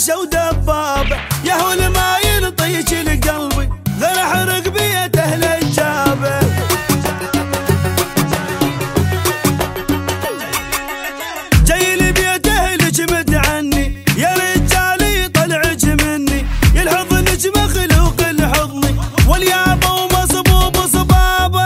رشاشة ودبابة، يا هو اللي ما ينطيج لقلبي غير احرق بيت اهل الجابة. جاي لي بيت اهلك مد عني، يا رجالي طلعج مني، يا الحضنك مخلوق لحضني واليابا ومصبوب صبابة.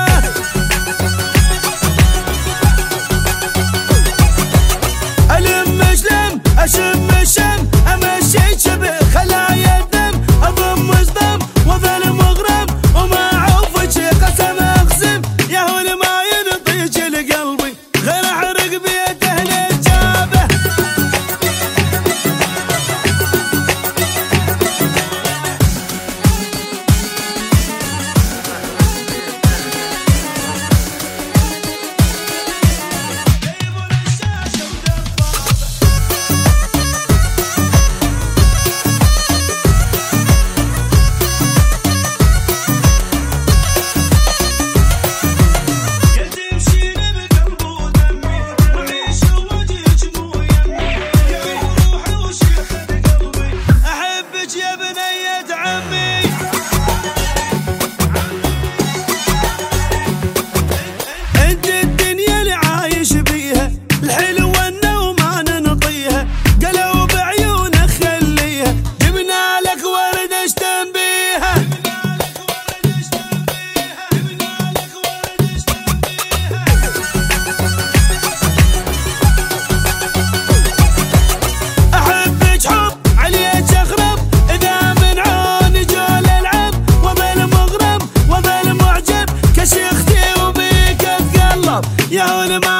ألم شلم أشم الشم أمشي شبه خلايا الدم، أضم صدم وظل مغرم وما عوفك قسم أقسم، يا هو اللي ما ينطيج لقلبي غير أحرق بيت أهل الجابة. يا بنية عمي انت الدنيا اللي عايش بيها، الحلوة النوم ما ننطيها، قلب بعيونك خليها، جبنا لك ورد اشتم بيها. احبك حب عليك اخرب، اذا من عون جول العب وظل مغرم وظل معجب، كشختي وبيك اتقلب، يا هو اللي ما